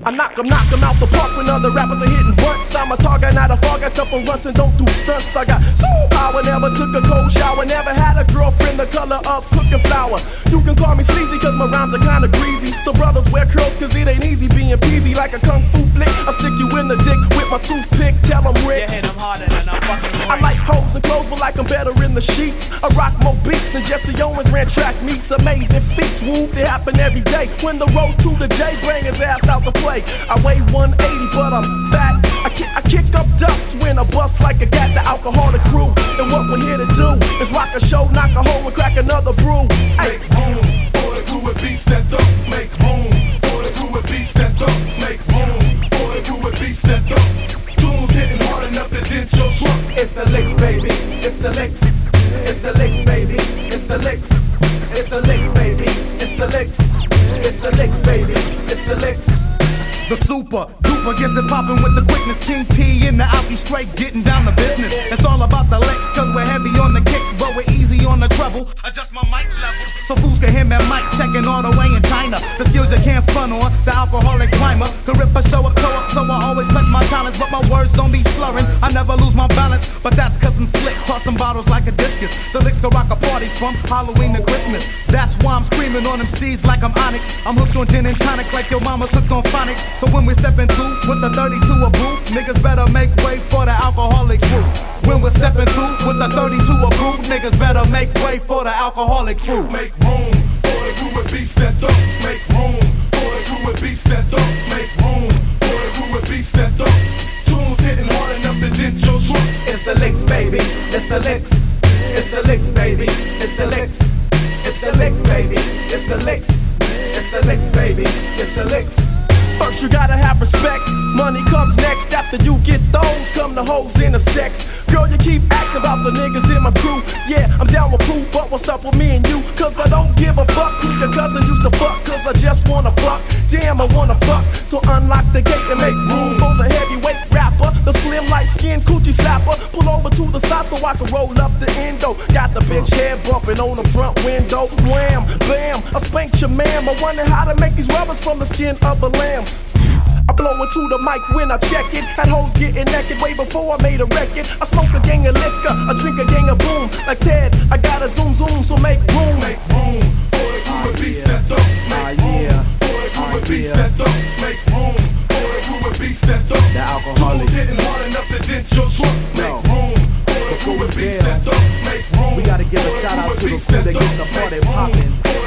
I knock 'em out the park when other rappers are hitting butts. I'm a target, not a fog. I step on runs and don't do stunts. I got soul power, never took a cold shower, never had a girlfriend the color of cooking flour. You can call me sleazy cause my rhymes are kinda greasy. So brothers wear curls cause it ain't easy being peasy like a kung fu flick. I stick you in the dick with my toothpick, tell 'em Rick. You hit 'em harder than a fucking ring. I like hoes and clothes but like I'm better in the sheets. I rock more beats than Jesse Owens ran track meets. Amazing feats, woo, they happen every day. When the road to the J bring his ass out to play. I weigh 180 but I'm fat. I kick up dust when I bust like a gat, the alcoholic crew. And what we're here to do is rock a show, knock a hole and crack another brew. Make room for the crew with beats that don't. Make room for the crew with beats that don't. Make room for the crew with beats that don't. Tunes hitting hard enough to dent your trunk. It's the licks, baby. It's the licks. It's the licks, baby. It's the licks. It's the licks, baby. It's the licks. It's the licks, baby. It's the licks. The super duper gets it poppin' with the quickness. King T in the alky straight getting down the business. It's all about the licks cause we're heavy on the kicks, but we're easy on the treble. Adjust my mic level so fools can hear me mic checking all the way in China. The skills you can't front on, the alcoholic climber can rip a show up, toe up, so I always flex my talents, but my words don't be slurring. I never lose my balance, but that's cause I'm slick, tossing bottles like a discus. The licks can rock a party from Halloween to Christmas. That's why I'm screaming on them C's like I'm Onyx. I'm hooked on gin and tonic like your mama's hooked on phonics. So when we're stepping through with the 32 a brew, niggas better make way for the alcoholic crew. When we're stepping through with the 32 a brew, niggas better make way for the alcoholic crew. Make room for the crew with beats that don't. Make room for the crew with beats that don't. Make room for the crew with beats that don't. Tunes hitting hard enough to dent your trunk. It's the licks, baby. It's the licks. It's the licks, baby. It's the licks. It's the licks, baby. It's the licks. It's the licks, baby. It's the licks. First you gotta have respect, money comes next. After you get those, come the hoes and the sex. Girl, you keep asking about the niggas in my crew. Yeah, I'm down with Pooh, but what's up with me and you? Cause I don't give a fuck who your cousin used to fuck. Cause I just wanna fuck, damn I wanna fuck. So unlock the gate and make room for the heavyweight rapper, the slim light skin coochie slapper. Pull over to the side so I can roll up the endo. Got the bitch head bumping on the front window. Wham, bam, I spanked your ma'am. I wonder how to make these rubbers from the skin of a lamb. I blow into the mic when I check it. Had hoes getting naked way before I made a record. I smoke a gang of liquor, I drink a gang of boom. Like Ted, I gotta zoom, so make room. Make room for the crew with beats that don't. Make room for the crew with beats that don't. Make room for the crew with beats that don't. The alcoholics Tunes hitting hard enough to dent your trunk. Make room for the crew with beats that don't. Make room. We gotta give a shout out to the crew that gets the party poppin'.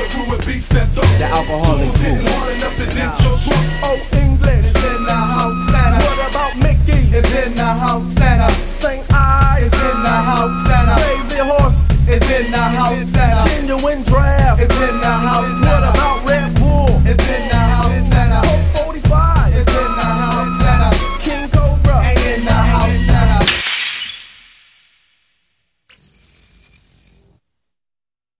The alcoholic crew. Oh, English is in the house, Santa. What about Mickey? Is in the house, Santa. Saint I is in the house, Santa. Crazy Horse is in the house, Santa. Genuine Drag